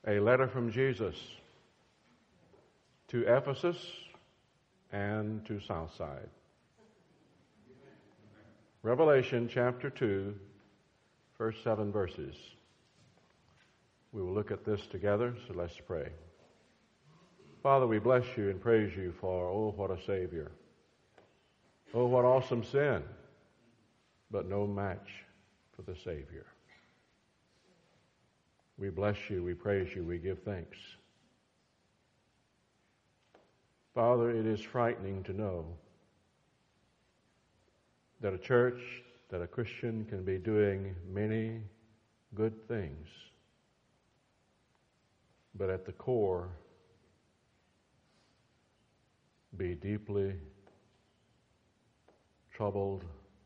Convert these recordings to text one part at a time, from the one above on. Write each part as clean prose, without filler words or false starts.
A letter from Jesus to Ephesus and to Southside. Revelation chapter 2, first 7 verses. We will look at this together, so let's pray. Father, we bless you and praise you for, oh, what a Savior. Oh, what awesome sin, but no match for the Savior. We bless you, we praise you, we give thanks. Father, it is frightening to know that a church, that a Christian can be doing many good things, but at the core be deeply troubled,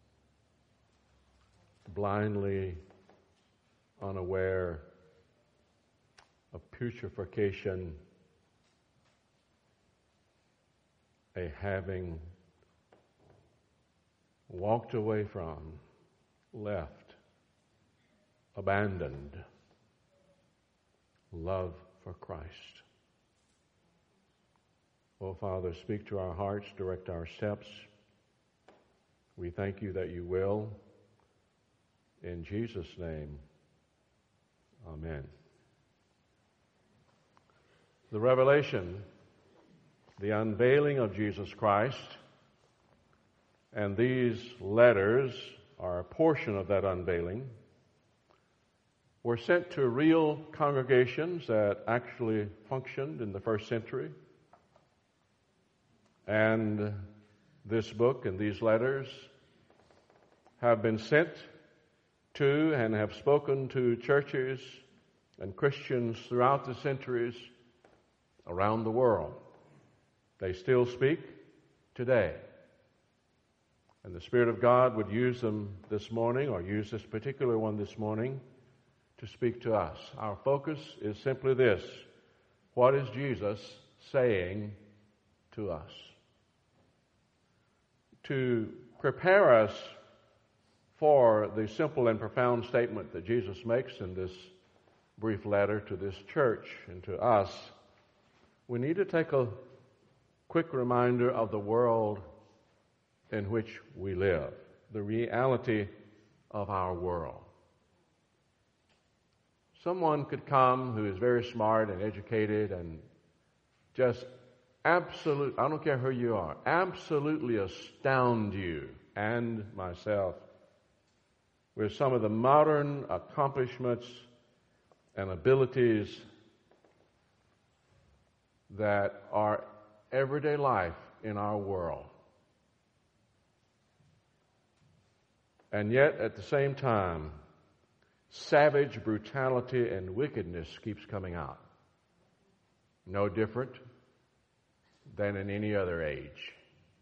blindly unaware of putrefaction, a having walked away from, left, abandoned love for Christ. Oh, Father, speak to our hearts, direct our steps. We thank you that you will. In Jesus' name, amen. The revelation, the unveiling of Jesus Christ, and these letters are a portion of that unveiling, were sent to real congregations that actually functioned in the first century. And this book and these letters have been sent to and have spoken to churches and Christians throughout the centuries around the world. They still speak today. And the Spirit of God would use them this morning, or use this particular one this morning, to speak to us. Our focus is simply this: what is Jesus saying to us? To prepare us for the simple and profound statement that Jesus makes in this brief letter to this church and to us, we need to take a quick reminder of the world in which we live, the reality of our world. Someone could come who is very smart and educated and just I don't care who you are, absolutely astound you and myself with some of the modern accomplishments and abilities that are everyday life in our world. And yet, at the same time, savage brutality and wickedness keeps coming out. No different than in any other age.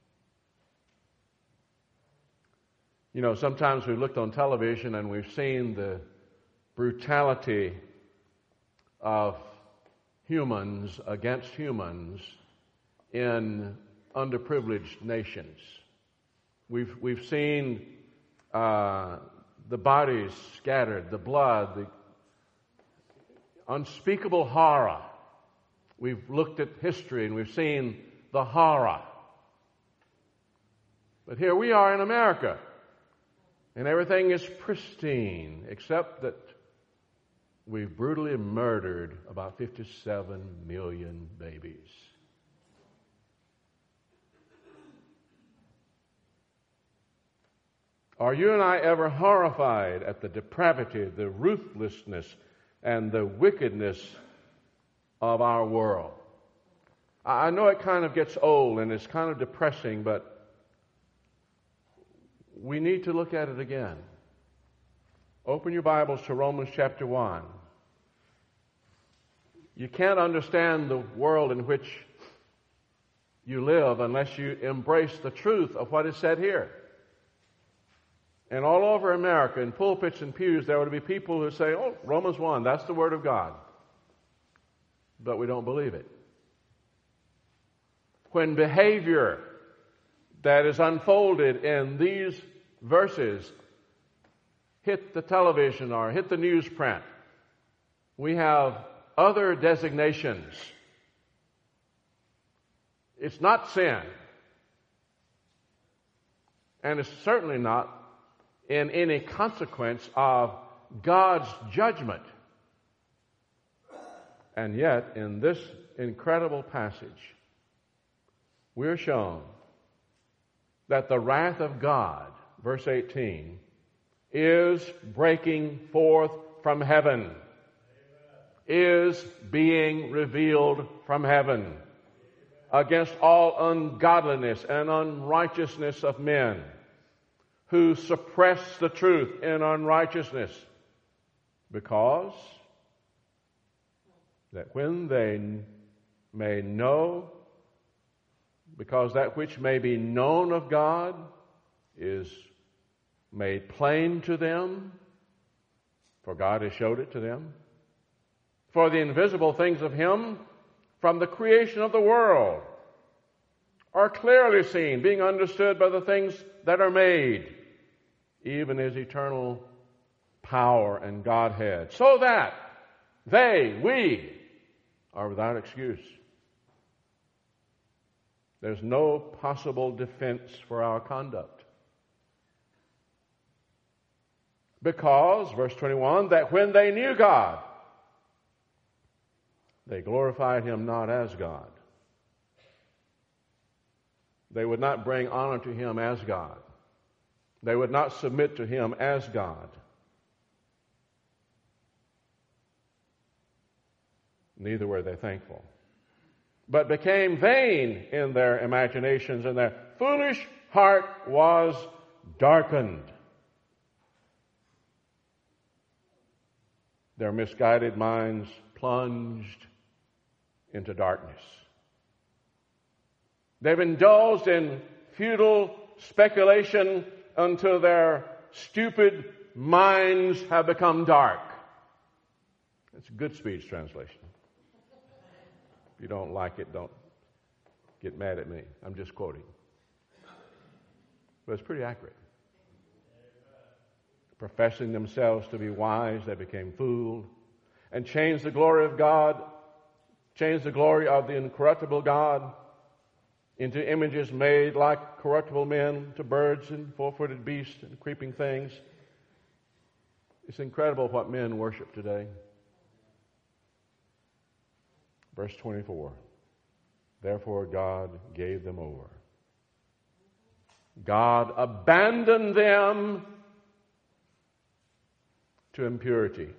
You know, sometimes we've looked on television and we've seen the brutality of humans against humans in underprivileged nations. We've seen the bodies scattered, the blood, the unspeakable horror. We've looked at history and we've seen the horror. But here we are in America, and everything is pristine, except that we've brutally murdered about 57 million babies. Are you and I ever horrified at the depravity, the ruthlessness, and the wickedness of our world? I know it kind of gets old and it's kind of depressing, but we need to look at it again. Open your Bibles to Romans chapter 1. You can't understand the world in which you live unless you embrace the truth of what is said here. And all over America, in pulpits and pews, there would be people who say, oh, Romans 1, that's the Word of God. But we don't believe it. When behavior that is unfolded in these verses hit the television or hit the newsprint, we have other designations. It's not sin. And it's certainly not in any consequence of God's judgment. And yet, in this incredible passage, we're shown that the wrath of God, verse 18, is breaking forth from heaven, is being revealed from heaven against all ungodliness and unrighteousness of men who suppress the truth in unrighteousness, because that when they may know, because that which may be known of God is made plain to them, for God has showed it to them. For the invisible things of Him from the creation of the world are clearly seen, being understood by the things that are made, even His eternal power and Godhead, so that we, are without excuse. There's no possible defense for our conduct. Because, verse 21, that when they knew God, they glorified Him not as God. They would not bring honor to Him as God. They would not submit to Him as God. Neither were they thankful, but became vain in their imaginations, and their foolish heart was darkened. Their misguided minds plunged into darkness. They've indulged in futile speculation until their stupid minds have become dark. It's a Goodspeed's translation. If you don't like it, don't get mad at me. I'm just quoting. But it's pretty accurate. Professing themselves to be wise, they became fooled and changed the glory of God, changed the glory of the incorruptible God into images made like corruptible men, to birds and four-footed beasts and creeping things. It's incredible what men worship today. Verse 24, therefore God gave them over. God abandoned them to impurity.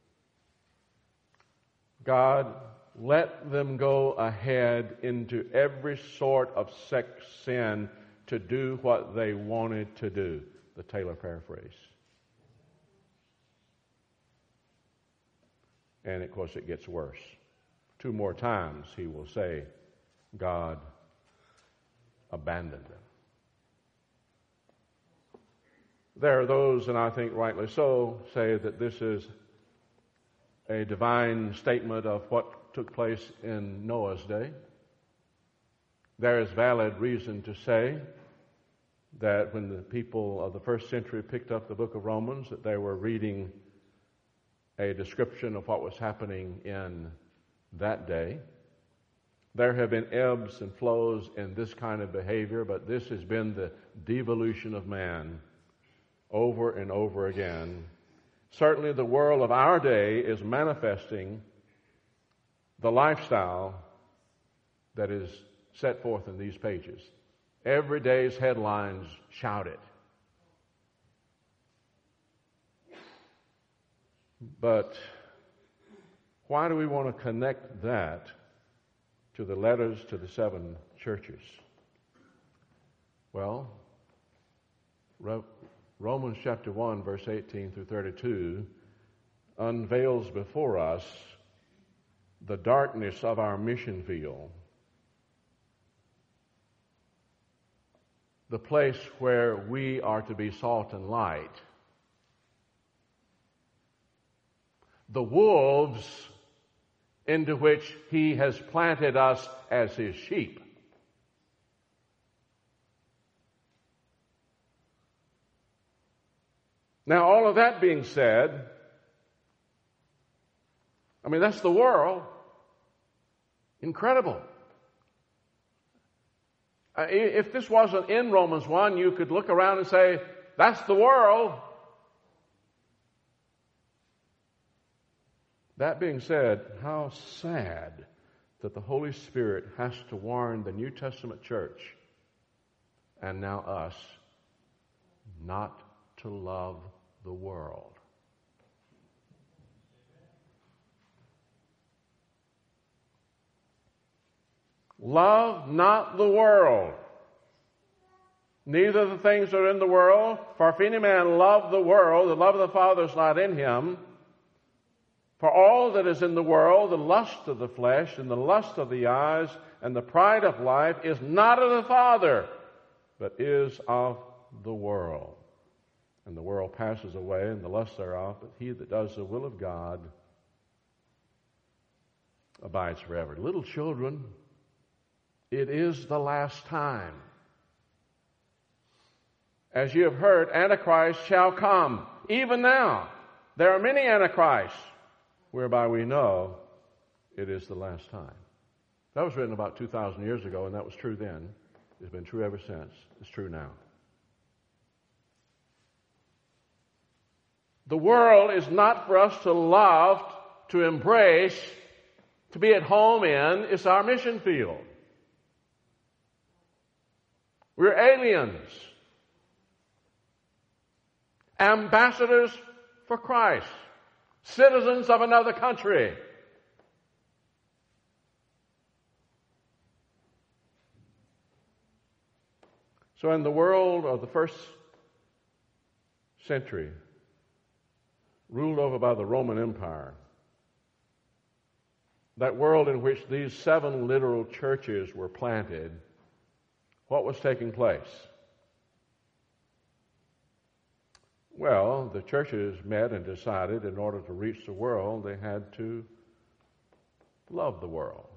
God let them go ahead into every sort of sex sin to do what they wanted to do. The Taylor paraphrase. And of course it gets worse. 2 more times he will say, God abandoned them. There are those, and I think rightly so, say that this is a divine statement of what took place in Noah's day. There is valid reason to say that when the people of the first century picked up the book of Romans, that they were reading a description of what was happening in that day. There have been ebbs and flows in this kind of behavior, but this has been the devolution of man over and over again. Certainly the world of our day is manifesting the lifestyle that is set forth in these pages. Every day's headlines shout it. But why do we want to connect that to the letters to the 7 churches? Well, Romans chapter 1, verse 18 through 32 unveils before us the darkness of our mission field, the place where we are to be salt and light. The wolves into which He has planted us as His sheep. Now, all of that being said, I mean, that's the world. Incredible. If this wasn't in Romans 1, you could look around and say, that's the world. That being said, how sad that the Holy Spirit has to warn the New Testament church, and now us, not to love the world. Love not the world, neither the things that are in the world. For if any man love the world, the love of the Father is not in him. For all that is in the world, the lust of the flesh and the lust of the eyes and the pride of life is not of the Father, but is of the world. And the world passes away and the lust thereof, but he that does the will of God abides forever. Little children, it is the last time. As you have heard, Antichrist shall come. Even now, there are many Antichrists, whereby we know it is the last time. That was written about 2,000 years ago, and that was true then. It's been true ever since. It's true now. The world is not for us to love, to embrace, to be at home in. It's our mission field. We're aliens, ambassadors for Christ, citizens of another country. So in the world of the first century, ruled over by the Roman Empire, that world in which these 7 literal churches were planted, what was taking place? Well, the churches met and decided in order to reach the world, they had to love the world.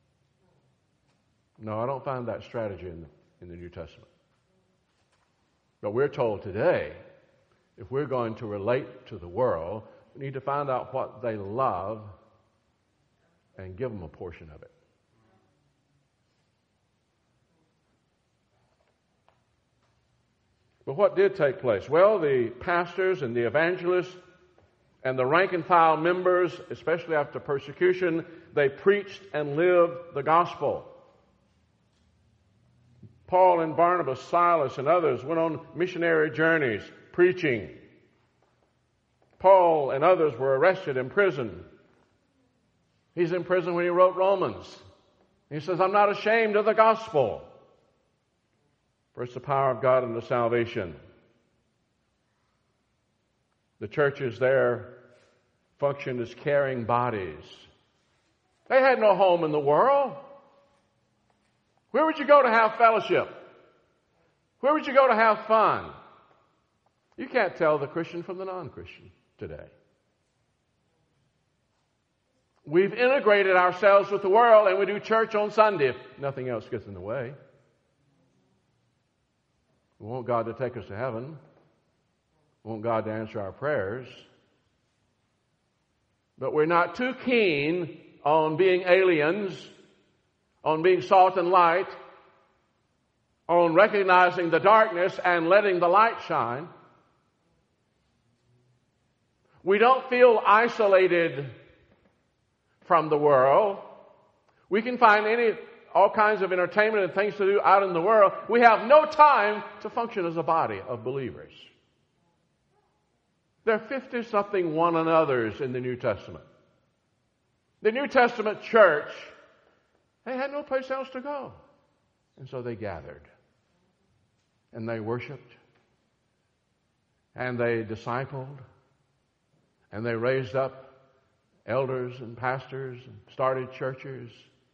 No, I don't find that strategy in the New Testament. But we're told today, if we're going to relate to the world, we need to find out what they love and give them a portion of it. But what did take place? Well, the pastors and the evangelists and the rank and file members, especially after persecution, they preached and lived the gospel. Paul and Barnabas, Silas, and others went on missionary journeys preaching. Paul and others were arrested in prison. He's in prison when he wrote Romans. He says, I'm not ashamed of the gospel, for it's the power of God unto salvation. The churches there functioned as caring bodies. They had no home in the world. Where would you go to have fellowship? Where would you go to have fun? You can't tell the Christian from the non-Christian today. We've integrated ourselves with the world, and we do church on Sunday if nothing else gets in the way. We want God to take us to heaven. We want God to answer our prayers. But we're not too keen on being aliens, on being salt and light, on recognizing the darkness and letting the light shine. We don't feel isolated from the world. We can find all kinds of entertainment and things to do out in the world. We have no time to function as a body of believers. There are 50-something one another's in the New Testament. The New Testament church, they had no place else to go. And so they gathered. And they worshiped. And they discipled. And they raised up elders and pastors and started churches.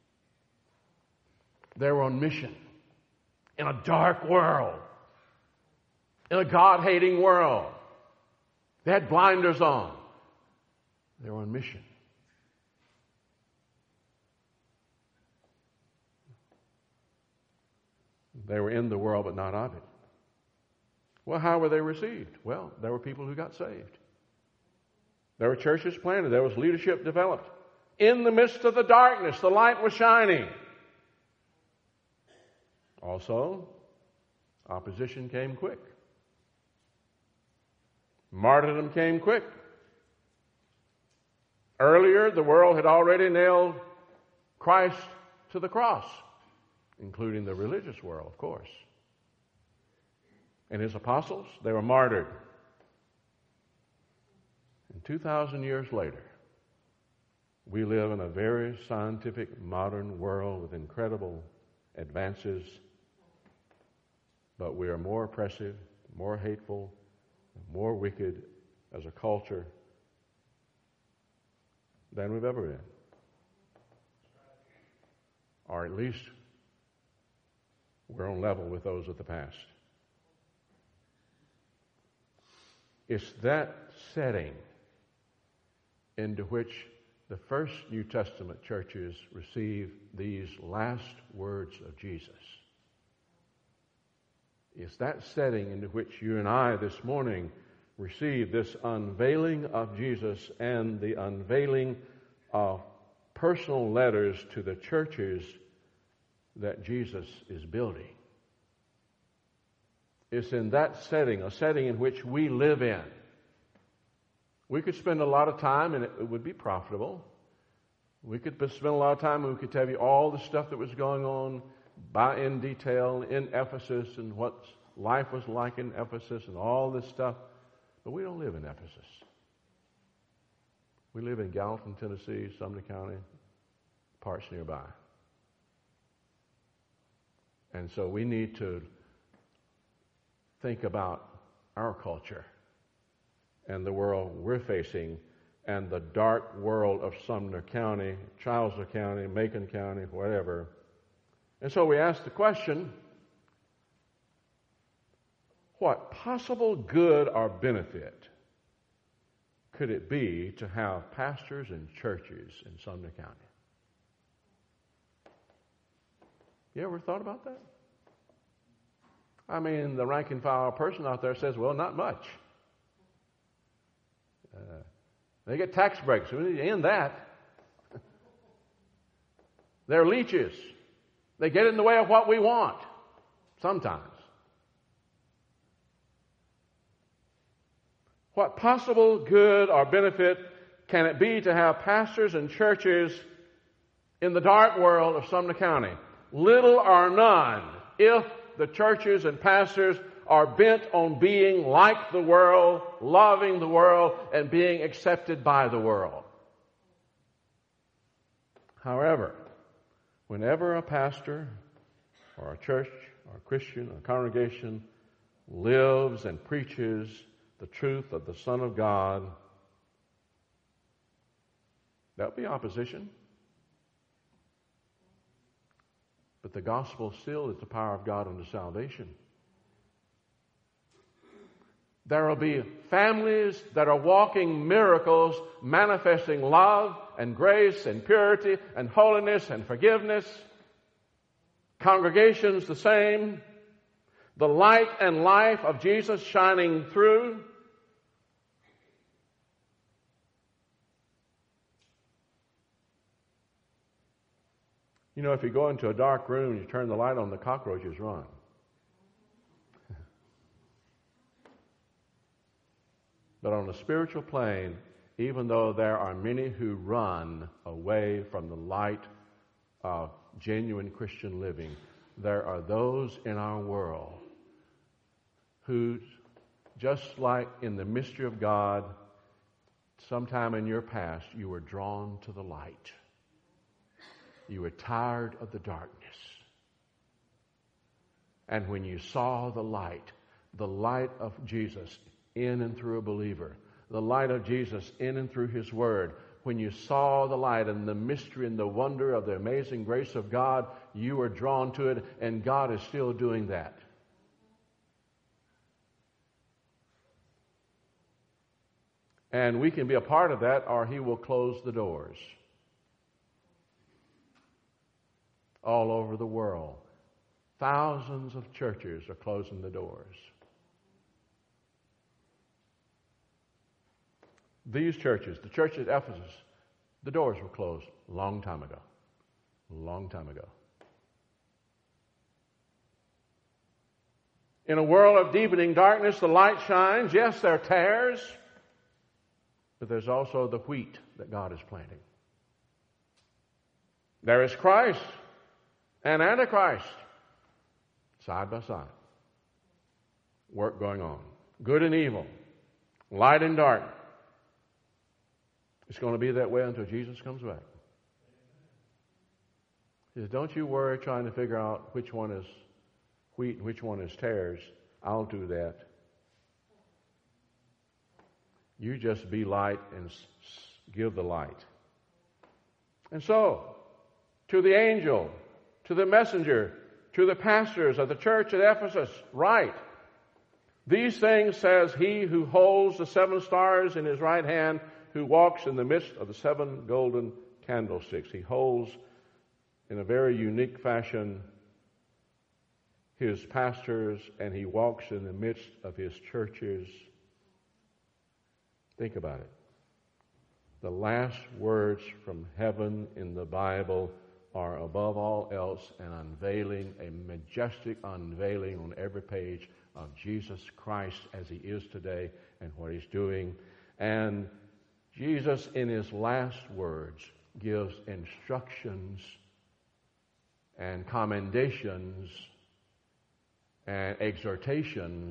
They were on mission in a dark world, in a God-hating world. They had blinders on. They were on mission. They were in the world, but not of it. Well, how were they received? Well, there were people who got saved. There were churches planted. There was leadership developed. In the midst of the darkness, the light was shining. Also, opposition came quick. Martyrdom came quick. Earlier, the world had already nailed Christ to the cross, including the religious world, of course. And his apostles, they were martyred. And 2,000 years later, we live in a very scientific, modern world with incredible advances, but we are more oppressive, more hateful, more wicked as a culture than we've ever been. Or at least we're on level with those of the past. It's that setting into which the first New Testament churches receive these last words of Jesus. It's that setting into which you and I this morning receive this unveiling of Jesus and the unveiling of personal letters to the churches that Jesus is building. It's in that setting, a setting in which we live in. We could spend a lot of time, and it would be profitable. We could spend a lot of time and we could tell you all the stuff that was going on in detail in Ephesus and what life was like in Ephesus and all this stuff. But we don't live in Ephesus. We live in Gallatin, Tennessee, Sumner County, parts nearby. And so we need to think about our culture and the world we're facing and the dark world of Sumner County, Charleston County, Macon County, whatever. And so we ask the question, what possible good or benefit could it be to have pastors and churches in Sumner County? You ever thought about that? I mean, the rank and file person out there says, well, not much. They get tax breaks. We need to end that. They're leeches. They get in the way of what we want sometimes. What possible good or benefit can it be to have pastors and churches in the dark world of Sumner County? Little or none, if the churches and pastors are bent on being like the world, loving the world, and being accepted by the world. However, whenever a pastor or a church or a Christian or a congregation lives and preaches the truth of the Son of God, there'll be opposition. But the gospel still is the power of God unto salvation. There will be families that are walking miracles, manifesting love and grace and purity and holiness and forgiveness. Congregations the same. The light and life of Jesus shining through. You know, if you go into a dark room and you turn the light on, the cockroaches run. But on the spiritual plane, even though there are many who run away from the light of genuine Christian living, there are those in our world who, just like in the mystery of God, sometime in your past, you were drawn to the light. You were tired of the darkness. And when you saw the light of Jesus in and through a believer, the light of Jesus in and through His Word, when you saw the light and the mystery and the wonder of the amazing grace of God, you were drawn to it, and God is still doing that. And we can be a part of that, or He will close the doors. All over the world, thousands of churches are closing the doors. These churches, the church at Ephesus, The doors were closed a long time ago. A long time ago. In a world of deepening darkness, the light shines. Yes, there are tares, but there's also the wheat that God is planting. There is Christ and Antichrist side by side. Work going on. Good and evil. Light and dark. It's going to be that way until Jesus comes back. He says, don't you worry trying to figure out which one is wheat and which one is tares. I'll do that. You just be light and give the light. And so, to the angel, to the messenger, to the pastors of the church at Ephesus, write, these things says he who holds the 7 stars in his right hand, who walks in the midst of the 7 golden candlesticks. He holds in a very unique fashion his pastors, and he walks in the midst of his churches. Think about it. The last words from heaven in the Bible are above all else an unveiling, a majestic unveiling on every page of Jesus Christ as he is today and what he's doing. And Jesus, in his last words, gives instructions and commendations and exhortations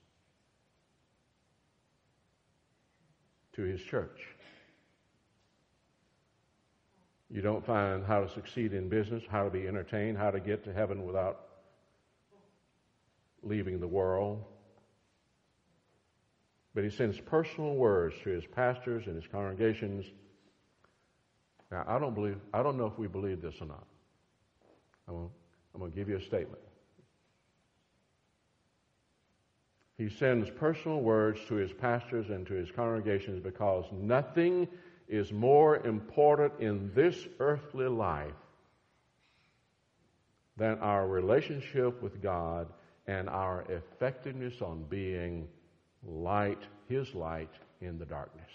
to his church. You don't find how to succeed in business, how to be entertained, how to get to heaven without leaving the world. But he sends personal words to his pastors and his congregations. Now, I don't know if we believe this or not. I'm going to give you a statement. He sends personal words to his pastors and to his congregations because nothing is more important in this earthly life than our relationship with God and our effectiveness on being light, his light in the darkness.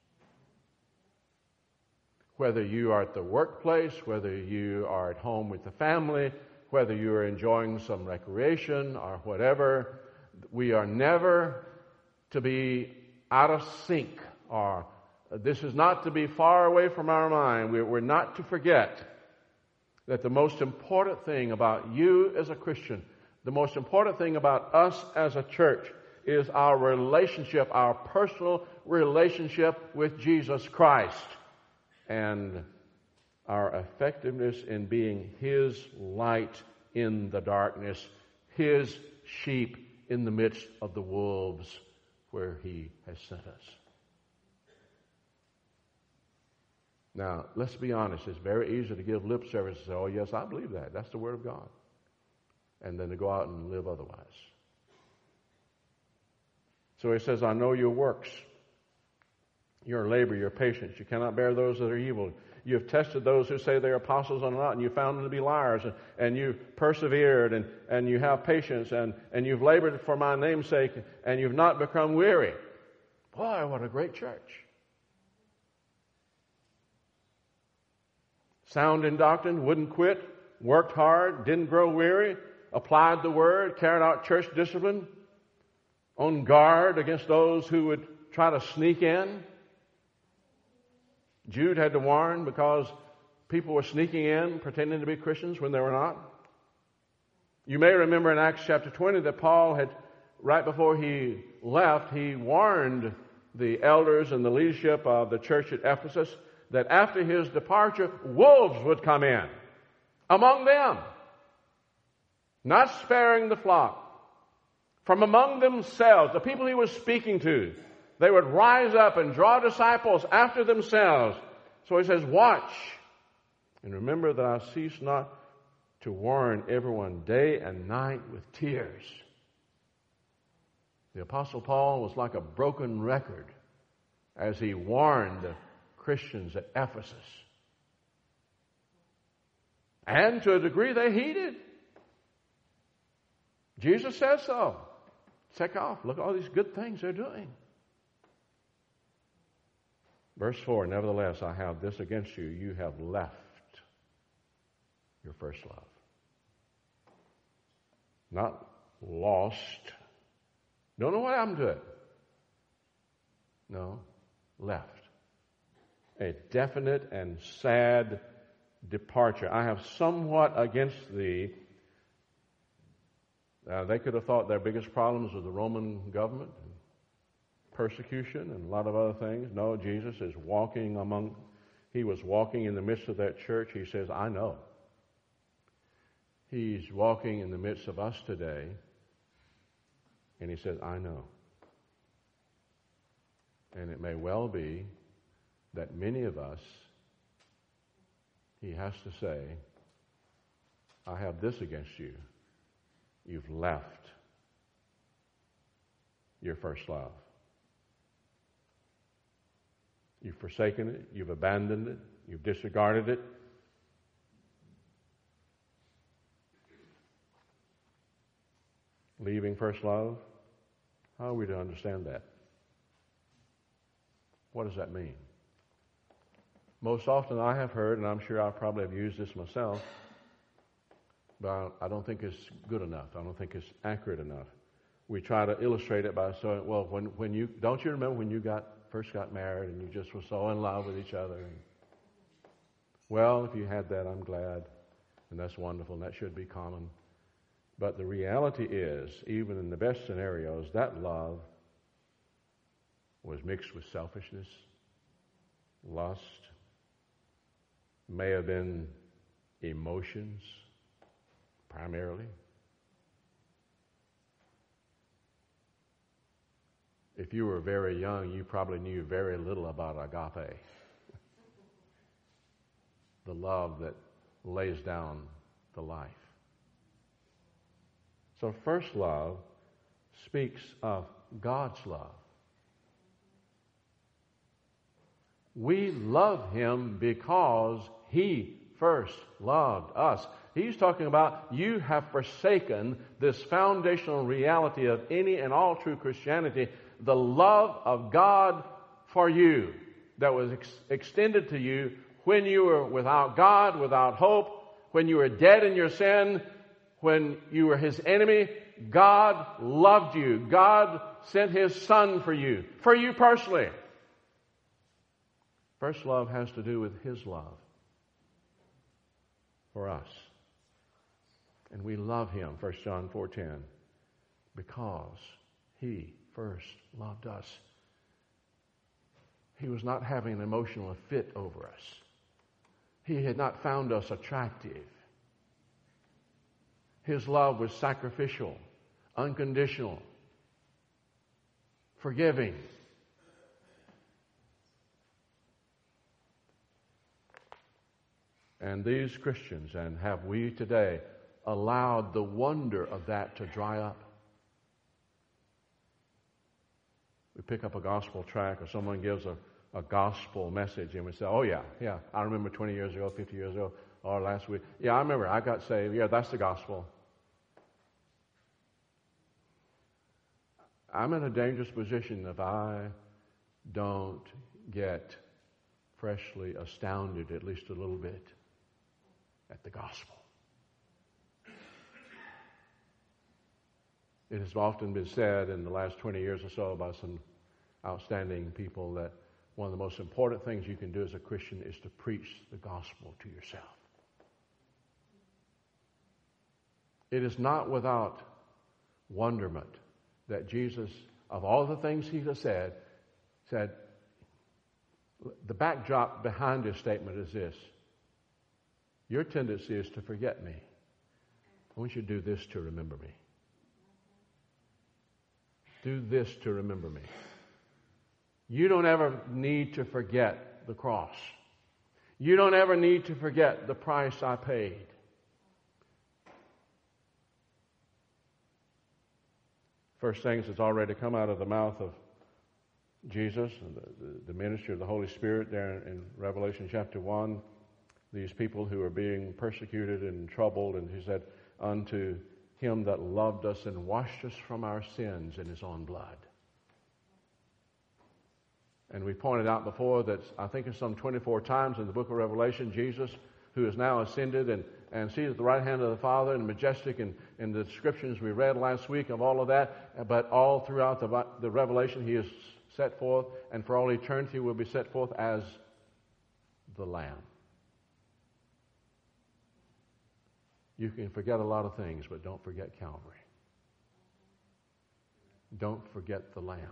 Whether you are at the workplace, whether you are at home with the family, whether you are enjoying some recreation or whatever, we are never to be out of sync, or this is not to be far away from our mind. We're not to forget that the most important thing about you as a Christian, the most important thing about us as a church, is our relationship, our personal relationship with Jesus Christ, and our effectiveness in being his light in the darkness, his sheep in the midst of the wolves where he has sent us. Now, let's be honest. It's very easy to give lip service and say, oh, yes, I believe that. That's the Word of God. And then to go out and live otherwise. So he says, I know your works, your labor, your patience. You cannot bear those that are evil. You have tested those who say they're apostles or not, and you found them to be liars, and you've persevered, and you have patience, and you've labored for my name's sake, and you've not become weary. Boy, what a great church. Sound in doctrine, wouldn't quit, worked hard, didn't grow weary, applied the word, carried out church discipline, on guard against those who would try to sneak in. Jude had to warn because people were sneaking in, pretending to be Christians when they were not. You may remember in Acts chapter 20 that Paul had, right before he left, he warned the elders and the leadership of the church at Ephesus that after his departure, wolves would come in among them, not sparing the flock. From among themselves, the people he was speaking to, they would rise up and draw disciples after themselves. So he says, watch, and remember that I cease not to warn everyone day and night with tears. The Apostle Paul was like a broken record as he warned the Christians at Ephesus. And to a degree they heeded. Jesus says so. Check off. Look at all these good things they're doing. Verse 4, nevertheless, I have this against you. You have left your first love. Not lost. Don't know what happened to it. No, left. A definite and sad departure. I have somewhat against thee. They could have thought their biggest problems was the Roman government, and persecution, and a lot of other things. No, Jesus is he was walking in the midst of that church. He says, I know. He's walking in the midst of us today, and he says, I know. And it may well be that many of us, he has to say, I have this against you. You've left your first love. You've forsaken it. You've abandoned it. You've disregarded it. Leaving first love. How are we to understand that? What does that mean? Most often I have heard, and I'm sure I probably have used this myself, but I don't think it's good enough. I don't think it's accurate enough. We try to illustrate it by saying, well, when you don't you remember when you first got married and you just were so in love with each other? And, well, if you had that, I'm glad, and that's wonderful, and that should be common. But the reality is, even in the best scenarios, that love was mixed with selfishness, lust, may have been emotions, primarily. If you were very young, you probably knew very little about agape, the love that lays down the life. So first love speaks of God's love. We love him because he first loved us. He's talking about you have forsaken this foundational reality of any and all true Christianity, the love of God for you that was extended to you when you were without God, without hope, when you were dead in your sin, when you were his enemy. God loved you. God sent his Son for you personally. First love has to do with his love for us. And we love him, 1 John 4:10, because he first loved us. He was not having an emotional fit over us. He had not found us attractive. His love was sacrificial, unconditional, forgiving. And these Christians, and have we today, allowed the wonder of that to dry up? We pick up a gospel tract or someone gives a gospel message and we say, oh yeah, I remember 20 years ago, 50 years ago, or last week. Yeah, I remember, I got saved. Yeah, that's the gospel. I'm in a dangerous position if I don't get freshly astounded at least a little bit at the gospel. It has often been said in the last 20 years or so by some outstanding people that one of the most important things you can do as a Christian is to preach the gospel to yourself. It is not without wonderment that Jesus, of all the things he has said, the backdrop behind his statement is this: your tendency is to forget me. I want you to do this to remember me. Do this to remember me. You don't ever need to forget the cross. You don't ever need to forget the price I paid. First things that's already come out of the mouth of Jesus, the ministry of the Holy Spirit there in Revelation chapter 1, these people who are being persecuted and troubled, and he said, unto him that loved us and washed us from our sins in his own blood. And we pointed out before that I think it's some 24 times in the book of Revelation, Jesus, who is now ascended and seated at the right hand of the Father, and majestic in the descriptions we read last week of all of that, but all throughout the Revelation he is set forth, and for all eternity will be set forth as the Lamb. You can forget a lot of things, but don't forget Calvary. Don't forget the Lamb.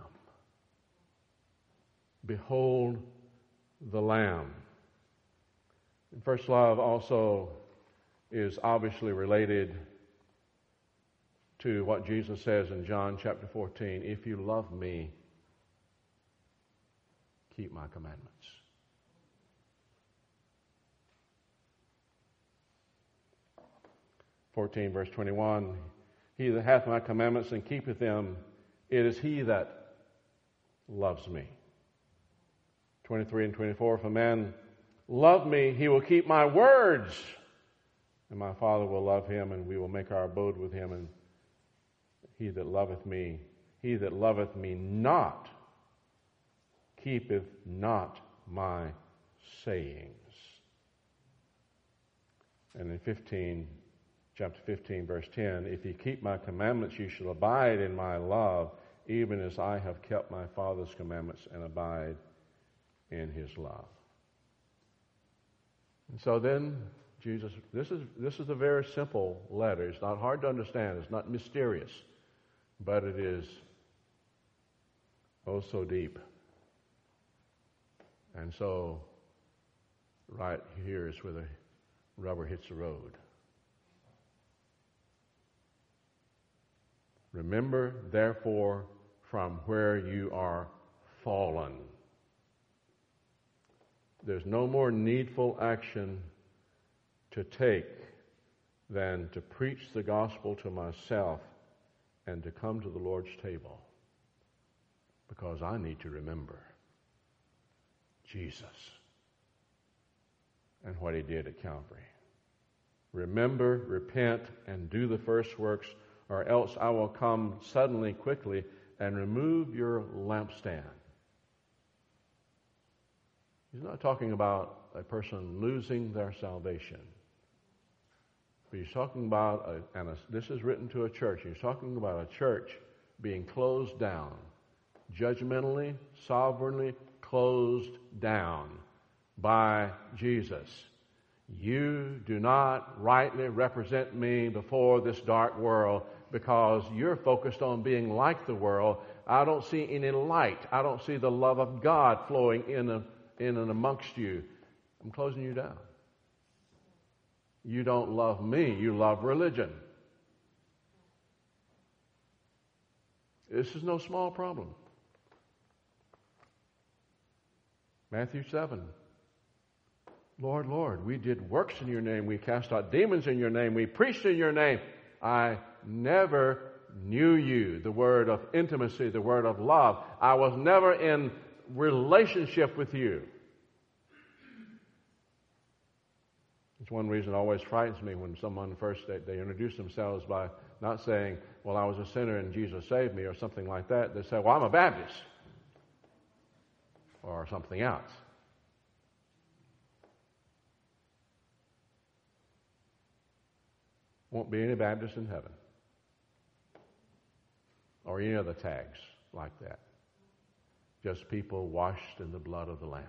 Behold the Lamb. And first love also is obviously related to what Jesus says in John chapter 14. If you love me, keep my commandments. Verse 21, he that hath my commandments and keepeth them, it is he that loves me. 23 and 24, if a man love me, he will keep my words, and my Father will love him, and we will make our abode with him. And he that loveth me not, keepeth not my sayings. And in chapter 15, verse 10, if ye keep my commandments, ye shall abide in my love, even as I have kept my Father's commandments and abide in his love. And so then, Jesus, this is a very simple letter. It's not hard to understand. It's not mysterious, but it is oh so deep. And so, right here is where the rubber hits the road. Remember, therefore, from where you are fallen. There's no more needful action to take than to preach the gospel to myself and to come to the Lord's table, because I need to remember Jesus and what he did at Calvary. Remember, repent, and do the first works, or else I will come suddenly, quickly, and remove your lampstand. He's not talking about a person losing their salvation. But he's talking about, this is written to a church, he's talking about a church being closed down, judgmentally, sovereignly closed down by Jesus. You do not rightly represent me before this dark world because you're focused on being like the world. I don't see any light. I don't see the love of God flowing in and amongst you. I'm closing you down. You don't love me. You love religion. This is no small problem. Matthew 7. Lord, Lord, we did works in your name. We cast out demons in your name. We preached in your name. I never knew you. The word of intimacy, the word of love. I was never in relationship with you. It's one reason it always frightens me when someone first, they introduce themselves by not saying, well, I was a sinner and Jesus saved me, or something like that. They say, well, I'm a Baptist, or something else. Won't be any Baptists in heaven, or any other tags like that. Just people washed in the blood of the Lamb.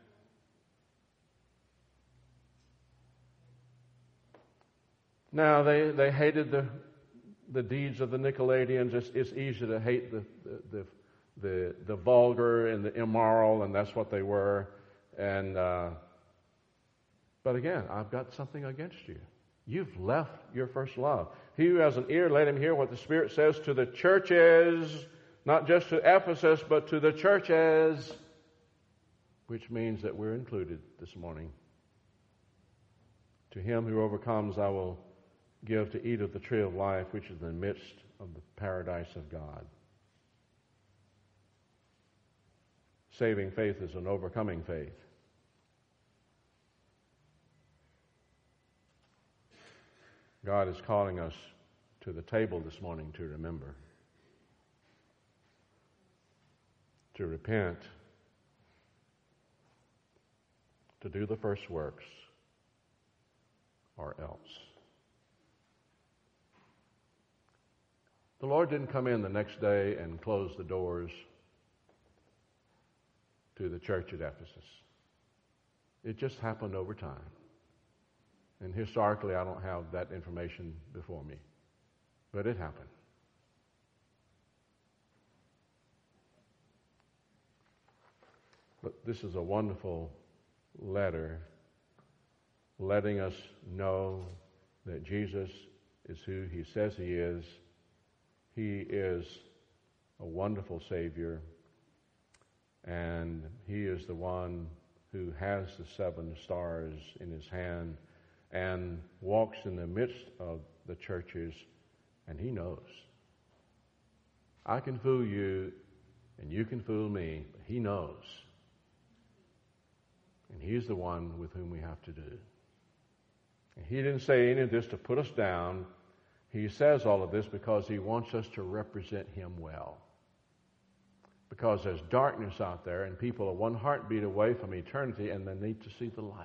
Now, they hated the deeds of the Nicolaitans. It's easy to hate the vulgar and the immoral, and that's what they were. And but again, I've got something against you. You've left your first love. He who has an ear, let him hear what the Spirit says to the churches, not just to Ephesus, but to the churches, which means that we're included this morning. To him who overcomes, I will give to eat of the tree of life, which is in the midst of the paradise of God. Saving faith is an overcoming faith. God is calling us to the table this morning to remember, to repent, to do the first works, or else. The Lord didn't come in the next day and close the doors to the church at Ephesus. It just happened over time. And historically, I don't have that information before me. But it happened. But this is a wonderful letter letting us know that Jesus is who He says He is. He is a wonderful Savior, and He is the one who has the 7 stars in His hand and walks in the midst of the churches, and He knows. I can fool you, and you can fool me, but He knows. And He's the one with whom we have to do. And He didn't say any of this to put us down. He says all of this because He wants us to represent Him well. Because there's darkness out there, and people are one heartbeat away from eternity, and they need to see the light.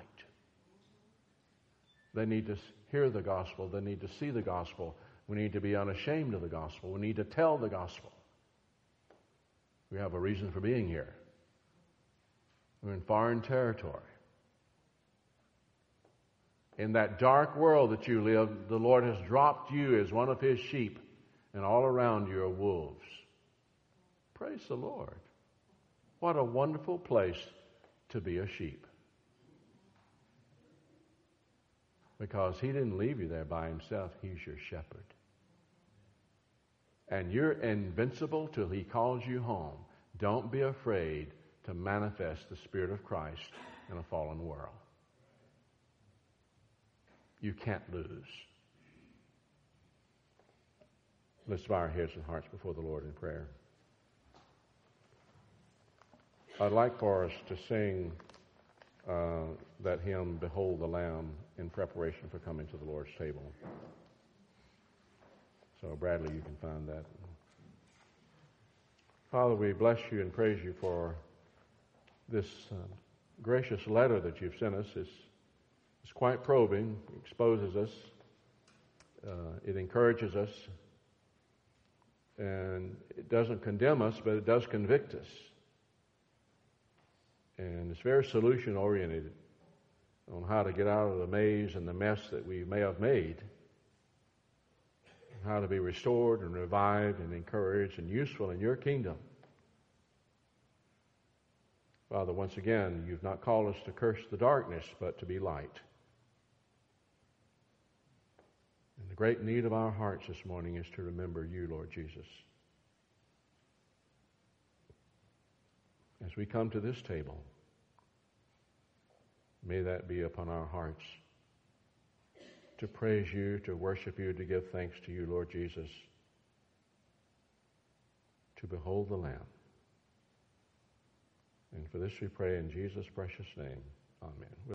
They need to hear the gospel. They need to see the gospel. We need to be unashamed of the gospel. We need to tell the gospel. We have a reason for being here. We're in foreign territory. In that dark world that you live, the Lord has dropped you as one of His sheep, and all around you are wolves. Praise the Lord. What a wonderful place to be a sheep. Because He didn't leave you there by Himself. He's your shepherd. And you're invincible till He calls you home. Don't be afraid to manifest the Spirit of Christ in a fallen world. You can't lose. Let's bow our heads and hearts before the Lord in prayer. I'd like for us to sing that hymn, Behold the Lamb, in preparation for coming to the Lord's table. So, Bradley, you can find that. Father, we bless You and praise You for this gracious letter that You've sent us. It's quite probing. It exposes us. It encourages us. And it doesn't condemn us, but it does convict us. And it's very solution-oriented on how to get out of the maze and the mess that we may have made, how to be restored and revived and encouraged and useful in Your kingdom. Father, once again, You've not called us to curse the darkness, but to be light. And the great need of our hearts this morning is to remember You, Lord Jesus. As we come to this table, may that be upon our hearts, to praise You, to worship You, to give thanks to You, Lord Jesus, to behold the Lamb. And for this we pray in Jesus' precious name. Amen.